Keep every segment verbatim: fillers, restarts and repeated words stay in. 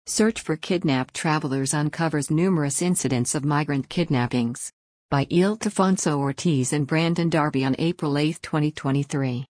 Search for kidnapped travelers uncovers numerous incidents of migrant kidnappings. By Ildefonso Ortiz and Brandon Darby on April eighth, twenty twenty-three.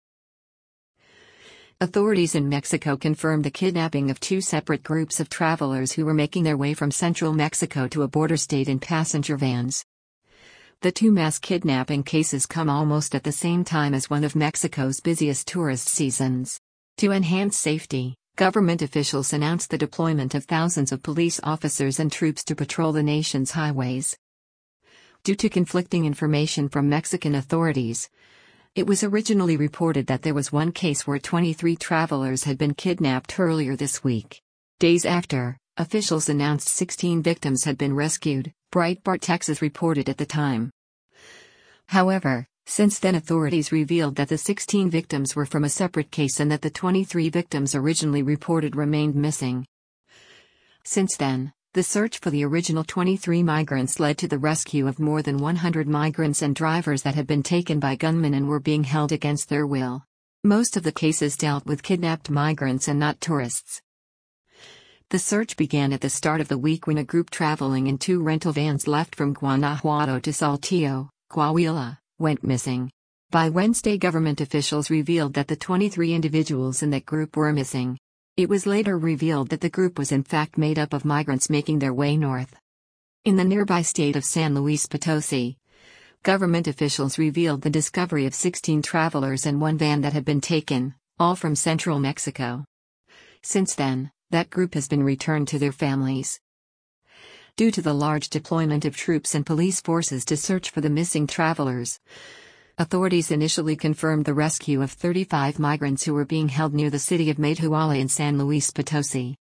Authorities in Mexico confirmed the kidnapping of two separate groups of travelers who were making their way from central Mexico to a border state in passenger vans. The two mass kidnapping cases come almost at the same time as one of Mexico's busiest tourist seasons. To enhance safety, government officials announced the deployment of thousands of police officers and troops to patrol the nation's highways. Due to conflicting information from Mexican authorities, it was originally reported that there was one case where twenty-three travelers had been kidnapped earlier this week. Days after, officials announced sixteen victims had been rescued, Breitbart Texas reported at the time. However, since then authorities revealed that the sixteen victims were from a separate case and that the twenty-three victims originally reported remained missing. Since then, the search for the original twenty-three migrants led to the rescue of more than one hundred migrants and drivers that had been taken by gunmen and were being held against their will. Most of the cases dealt with kidnapped migrants and not tourists. The search began at the start of the week when a group traveling in two rental vans left from Guanajuato to Saltillo, Coahuila, went missing. By Wednesday, government officials revealed that the twenty-three individuals in that group were missing. It was later revealed that the group was in fact made up of migrants making their way north. In the nearby state of San Luis Potosi, government officials revealed the discovery of sixteen travelers and one van that had been taken, all from central Mexico. Since then, that group has been returned to their families. Due to the large deployment of troops and police forces to search for the missing travelers, authorities initially confirmed the rescue of thirty-five migrants who were being held near the city of Matehuala in San Luis Potosi.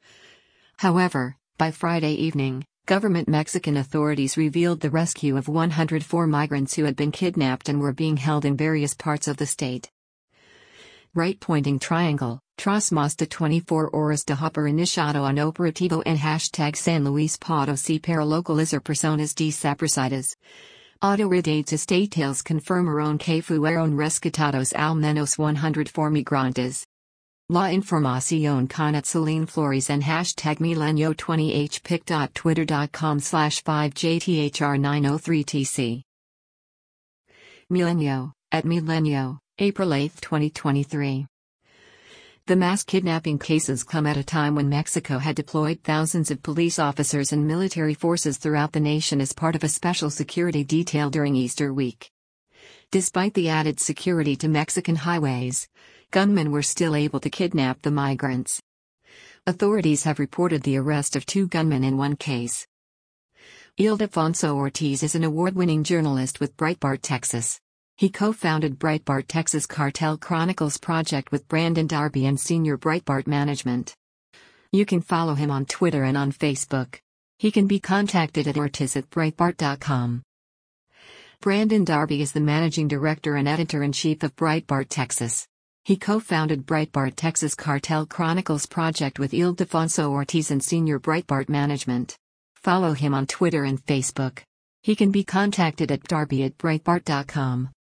However, by Friday evening, government Mexican authorities revealed the rescue of one hundred four migrants who had been kidnapped and were being held in various parts of the state. Right-pointing triangle, tras más de twenty-four horas de haber iniciado un operativo en hashtag San Luis Potosi para localizar personas desaparecidas. Autoridades estatales confirmaron que fueron rescatados al menos one hundred four migrantes. La información con Celine Flores en hashtag milenio twenty h pic dot twitter dot com slash five j t h r nine oh three t c. Milenio, at Milenio, April eighth, twenty twenty-three. The mass kidnapping cases come at a time when Mexico had deployed thousands of police officers and military forces throughout the nation as part of a special security detail during Easter week. Despite the added security to Mexican highways, gunmen were still able to kidnap the migrants. Authorities have reported the arrest of two gunmen in one case. Ildefonso Ortiz is an award-winning journalist with Breitbart Texas. He co-founded Breitbart Texas Cartel Chronicles project with Brandon Darby and senior Breitbart management. You can follow him on Twitter and on Facebook. He can be contacted at ortiz at breitbart dot com. Brandon Darby is the managing director and editor-in-chief of Breitbart Texas. He co-founded Breitbart Texas Cartel Chronicles project with Ildefonso Ortiz and senior Breitbart management. Follow him on Twitter and Facebook. He can be contacted at darby at breitbart dot com.